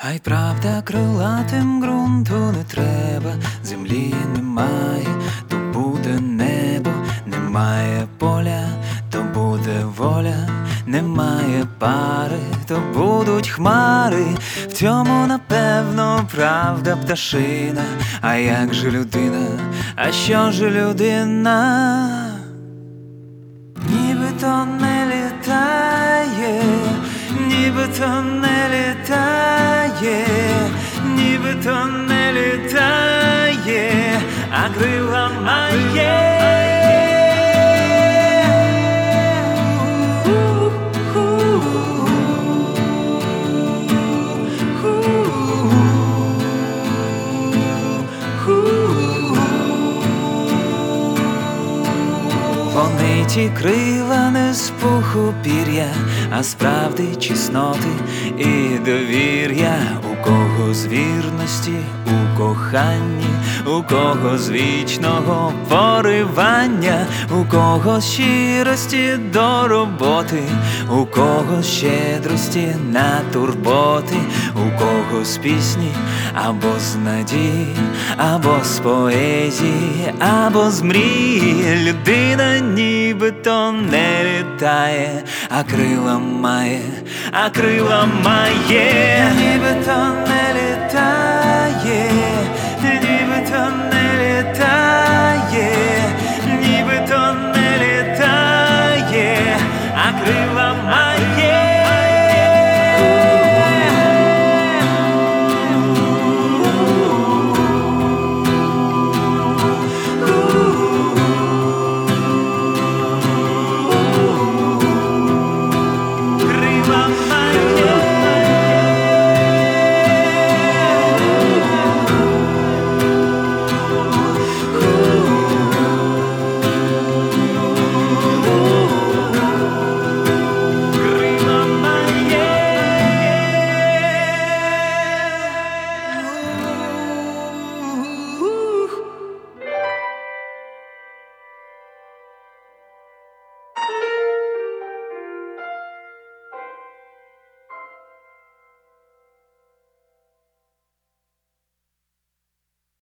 А й правда, крилатим ґрунту не треба, землі немає, то буде небо, немає поля, то буде воля, немає пари, то будуть хмари. В цьому, напевно, правда пташина. А як же людина? А що ж людина? Нібито не літає, нібито не літає, нібито не літає, а крила має. Вони ті крила не з пуху пір'я, а з правди, чесноти і довір'я. У кого з вірності у коханні, у кого з вічного поривання, у кого з щирості до роботи, у кого з щедрості на турботи, у кого з пісні, або з надії, або з поезії, або з мрії. Людина нібито не літає, а крила має, а крила має. Нібито не літає, нібито не